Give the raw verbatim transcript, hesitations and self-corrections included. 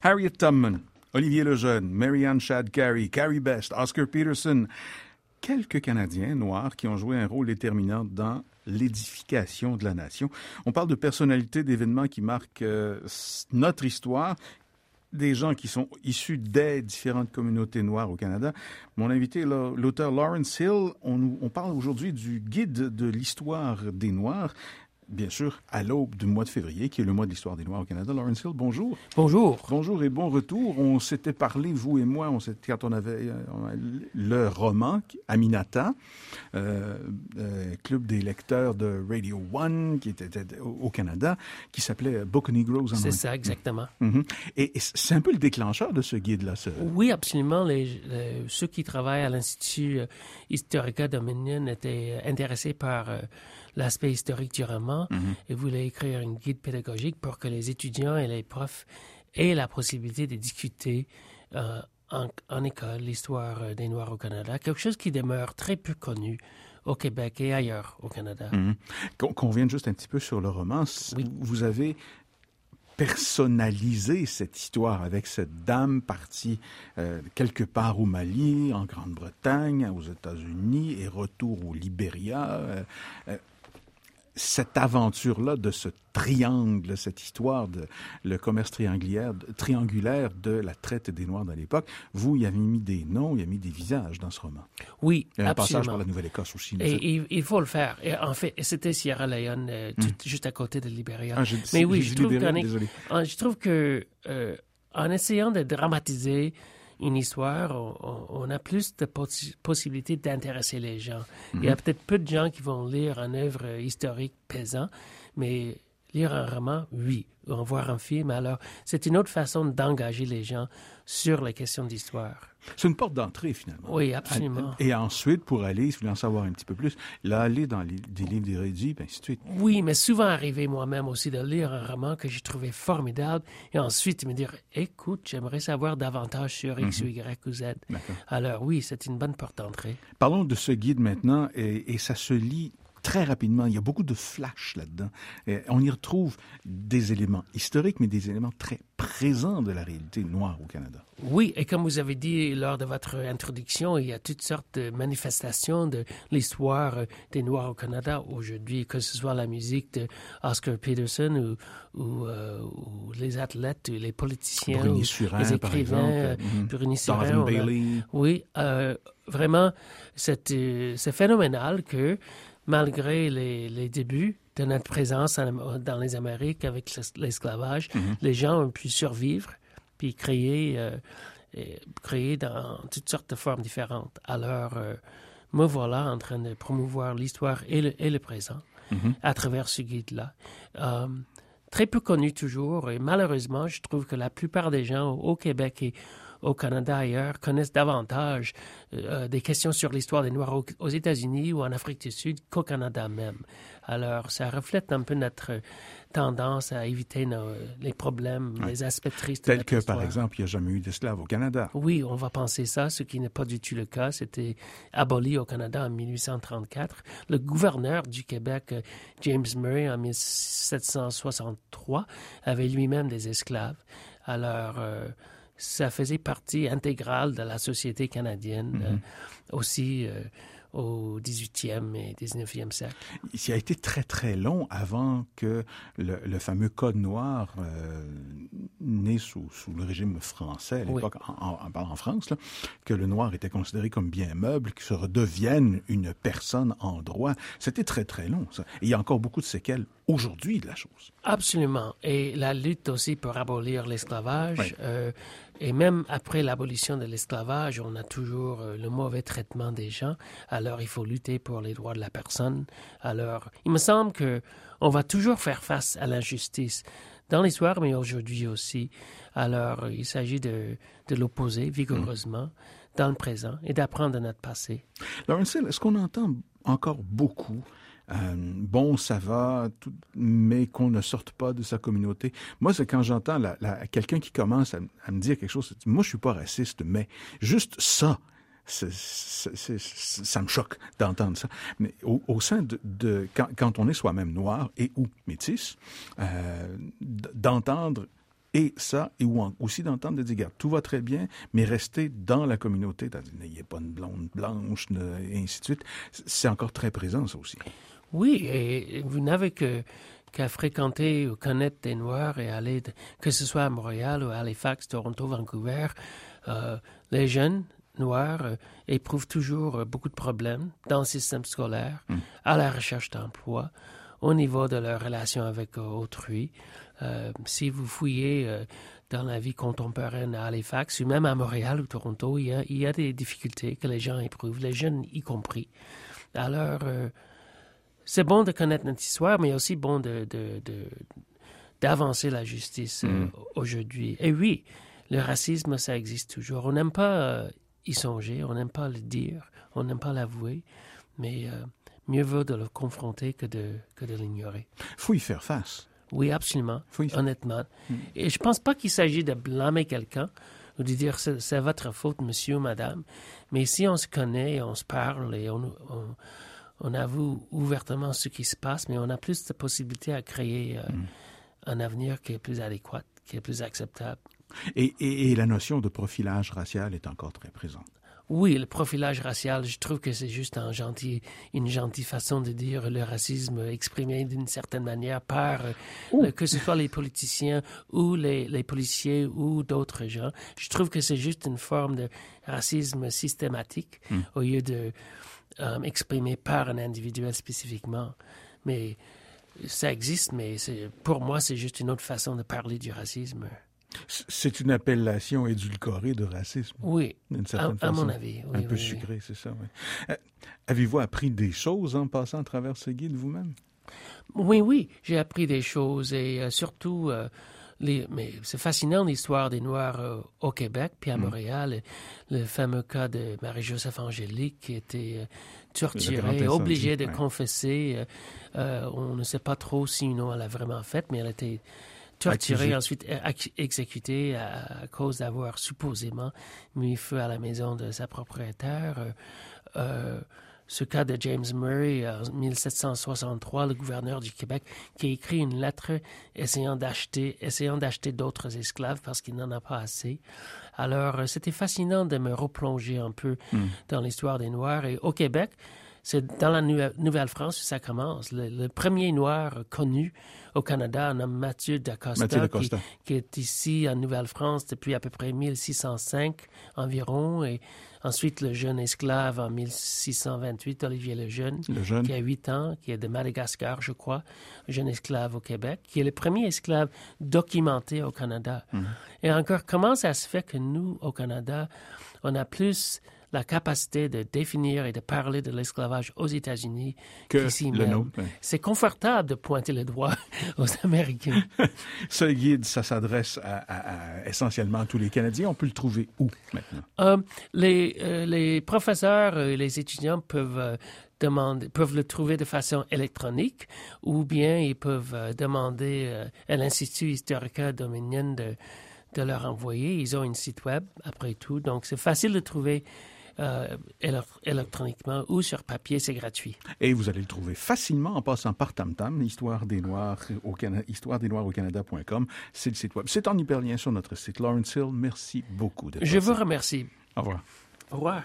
Harriet Tubman, Olivier Lejeune, Marianne Shad Carey, Carrie Best, Oscar Peterson, quelques Canadiens noirs qui ont joué un rôle déterminant dans l'édification de la nation. On parle de personnalités, d'événements qui marquent euh, notre histoire, des gens qui sont issus des différentes communautés noires au Canada. Mon invité est l'auteur Lawrence Hill. On, on parle aujourd'hui du guide de l'histoire des Noirs, bien sûr, à l'aube du mois de février, qui est le mois de l'histoire des Noirs au Canada. Lawrence Hill, bonjour. Bonjour. Bonjour et bon retour. On s'était parlé, vous et moi, on s'était, quand on avait euh, le roman, Aminata, euh, euh, club des lecteurs de Radio One, qui était, était au Canada, qui s'appelait Book of Negroes en anglais. C'est ça, exactement. Mm-hmm. Et, et c'est un peu le déclencheur de ce guide-là, ce... Oui, absolument. Les, les, ceux qui travaillent à l'Institut euh, Historica Dominion étaient intéressés par euh, l'aspect historique du roman mm-hmm. et voulaient écrire un guide pédagogique pour que les étudiants et les profs aient la possibilité de discuter euh, en, en école l'histoire des Noirs au Canada, quelque chose qui demeure très peu connu au Québec et ailleurs au Canada. Mm-hmm. Qu'on, qu'on revienne juste un petit peu sur le roman. Oui. Vous avez personnaliser cette histoire avec cette dame partie euh, quelque part au Mali, en Grande-Bretagne, aux États-Unis et retour au Libéria. Euh, euh, cette aventure-là de ce triangle, cette histoire de le commerce triangulaire, triangulaire de la traite des Noirs dans l'époque, vous, il y avez mis des noms, il y a mis des visages dans ce roman. Oui, il y a un absolument. passage par la Nouvelle-Écosse aussi. Et il, il faut le faire. Et en fait, c'était Sierra Leone, euh, tout, mm. juste à côté de Libéria. Ah, je, Mais oui, je trouve, Libéria, désolé. je trouve que euh, en essayant de dramatiser une histoire, on, on a plus de poss- possibilités d'intéresser les gens. Mm-hmm. Il y a peut-être peu de gens qui vont lire une œuvre historique pesant, mais lire un roman, oui. En voir un film, alors c'est une autre façon d'engager les gens sur les questions d'histoire. C'est une porte d'entrée, finalement. Oui, absolument. Et ensuite, pour aller, si vous voulez en savoir un petit peu plus, là, aller dans les, des livres d'érudits, puis ainsi de suite. Oui, mais souvent arrivé moi-même aussi de lire un roman que j'ai trouvé formidable et ensuite me dire, écoute, j'aimerais savoir davantage sur X, mm-hmm. Y ou Z. D'accord. Alors oui, c'est une bonne porte d'entrée. Parlons de ce guide maintenant, et, et ça se lit très rapidement. Il y a beaucoup de flash là-dedans. Et on y retrouve des éléments historiques, mais des éléments très présents de la réalité noire au Canada. Oui, et comme vous avez dit lors de votre introduction, il y a toutes sortes de manifestations de l'histoire des Noirs au Canada aujourd'hui, que ce soit la musique de Oscar Peterson ou, ou, euh, ou les athlètes, ou les politiciens, Bruni ou Surin, les écrivains, mm-hmm. Bruni Surin. Donovan Bailey. A, oui, euh, vraiment, c'est, euh, c'est phénoménal que malgré les, les débuts de notre présence en, dans les Amériques avec l'esclavage, mm-hmm. les gens ont pu survivre puis créer, euh, créer dans toutes sortes de formes différentes. Alors, euh, me voilà en train de promouvoir l'histoire et le, et le présent mm-hmm. à travers ce guide-là. Euh, très peu connu toujours, et malheureusement, je trouve que la plupart des gens au Québec et au Canada ailleurs connaissent davantage euh, des questions sur l'histoire des Noirs aux, aux États-Unis ou en Afrique du Sud qu'au Canada même. Alors, ça reflète un peu notre tendance à éviter nos, les problèmes, ouais. les aspects tristes de Tel notre que, histoire. par exemple, il n'y a jamais eu d'esclaves au Canada. Oui, on va penser ça, ce qui n'est pas du tout le cas. C'était aboli au Canada en dix-huit cent trente-quatre. Le gouverneur du Québec, James Murray, en dix-sept cent soixante-trois, avait lui-même des esclaves. Alors, euh, ça faisait partie intégrale de la société canadienne, mm-hmm. euh, aussi euh, au dix-huitième et dix-neuvième siècle. Il a été très, très long avant que le, le fameux Code noir, euh, né sous, sous le régime français à l'époque, oui. en, en, en France, là, que le noir était considéré comme bien meuble, qu'il se redevienne une personne en droit. C'était très, très long, ça. Et il y a encore beaucoup de séquelles aujourd'hui de la chose. Absolument. Et la lutte aussi pour abolir l'esclavage. Oui. Euh, et même après l'abolition de l'esclavage, on a toujours euh, le mauvais traitement des gens. Alors, il faut lutter pour les droits de la personne. Alors, il me semble que on va toujours faire face à l'injustice dans l'histoire, mais aujourd'hui aussi. Alors, il s'agit de, de l'opposer vigoureusement mmh. dans le présent et d'apprendre de notre passé. Lawrence Hill, est-ce qu'on entend encore beaucoup Euh, bon, ça va, tout, mais qu'on ne sorte pas de sa communauté. Moi, c'est quand j'entends la, la, quelqu'un qui commence à, à me dire quelque chose, moi, je suis pas raciste, mais juste ça, c'est, c'est, c'est, c'est, ça me choque d'entendre ça. Mais au, au sein de, de quand, quand on est soi-même noir et ou métis, euh, d'entendre Et ça, et ou aussi d'entendre de dire, regarde, tout va très bien, mais rester dans la communauté, n'ayez pas une blonde blanche, et ainsi de suite. C'est encore très présent, ça aussi. Oui, et vous n'avez que qu'à fréquenter ou connaître des Noirs et aller, de, que ce soit à Montréal ou à Halifax, Toronto, Vancouver, euh, les jeunes Noirs euh, éprouvent toujours euh, beaucoup de problèmes dans le système scolaire, mm. à la recherche d'emploi, au niveau de leur relation avec euh, autrui. Euh, si vous fouillez euh, dans la vie contemporaine à Halifax ou même à Montréal ou Toronto, il y a, il y a des difficultés que les gens éprouvent, les jeunes y compris. Alors, euh, c'est bon de connaître notre histoire, mais aussi bon de, de, de, d'avancer la justice euh, mm. aujourd'hui. Et oui, le racisme, ça existe toujours. On n'aime pas euh, y songer, on n'aime pas le dire, on n'aime pas l'avouer, mais euh, mieux vaut de le confronter que de, que de l'ignorer. Il faut y faire face. Oui, absolument, faire... honnêtement. Mm. Et je ne pense pas qu'il s'agit de blâmer quelqu'un ou de dire c'est, c'est votre faute, monsieur ou madame. Mais si on se connaît, on se parle et on, on, on avoue ouvertement ce qui se passe, mais on a plus de possibilités à créer euh, mm. un avenir qui est plus adéquat, qui est plus acceptable. Et, et, et la notion de profilage racial est encore très présente. Oui, le profilage racial, je trouve que c'est juste un gentil, une gentille façon de dire le racisme exprimé d'une certaine manière par, euh, que ce soit les politiciens ou les, les policiers ou d'autres gens. Je trouve que c'est juste une forme de racisme systématique mm. au lieu de euh, exprimé par un individu spécifiquement. Mais ça existe, mais c'est, pour moi, c'est juste une autre façon de parler du racisme. C'est une appellation édulcorée de racisme. Oui, d'une certaine à, à façon. mon avis. Oui, un peu oui, sucré, oui. c'est ça, oui. Euh, avez-vous appris des choses en passant à travers ce guide vous-même? Oui, oui, j'ai appris des choses et euh, surtout, euh, les, mais c'est fascinant l'histoire des Noirs euh, au Québec, puis à mmh. Montréal, le, le fameux cas de Marie-Joseph Angélique qui était euh, torturée, obligée de ouais. confesser. Euh, euh, on ne sait pas trop si non elle a vraiment fait, mais elle était torturé, ensuite exécuté à, à cause d'avoir supposément mis feu à la maison de sa propriétaire. Euh, euh, ce cas de James Murray, en dix-sept cent soixante-trois, le gouverneur du Québec, qui a écrit une lettre essayant d'acheter, essayant d'acheter d'autres esclaves parce qu'il n'en a pas assez. Alors, c'était fascinant de me replonger un peu mm. dans l'histoire des Noirs. Et au Québec, c'est dans la Nouvelle-France que ça commence. Le, le premier Noir connu au Canada, un homme Mathieu Dacosta, Mathieu Dacosta. Qui, qui est ici en Nouvelle-France depuis à peu près mille six cent cinq environ. Et ensuite, le jeune esclave en mille six cent vingt-huit, Olivier Lejeune, le jeune. qui a huit ans, qui est de Madagascar, je crois, un jeune esclave au Québec, qui est le premier esclave documenté au Canada. Mm-hmm. Et encore, comment ça se fait que nous, au Canada, on a plus la capacité de définir et de parler de l'esclavage aux États-Unis que qu'ici le même. nôtre. Oui. C'est confortable de pointer le doigt aux Américains. Ce guide, ça s'adresse à, à, à, essentiellement à tous les Canadiens. On peut le trouver où maintenant? Euh, les, euh, les professeurs et les étudiants peuvent euh, demander, peuvent le trouver de façon électronique ou bien ils peuvent euh, demander euh, à l'Institut Historica Dominion de, de leur envoyer. Ils ont un site web, après tout. Donc, c'est facile de trouver Euh, électroniquement ou sur papier, c'est gratuit. Et vous allez le trouver facilement en passant par TamTam, Histoire des Noirs au Canada, histoire des Noirs au Canada point com. C'est le site web. C'est en hyperlien sur notre site. Lawrence Hill, merci beaucoup. Je vous remercie. Au revoir. Au revoir.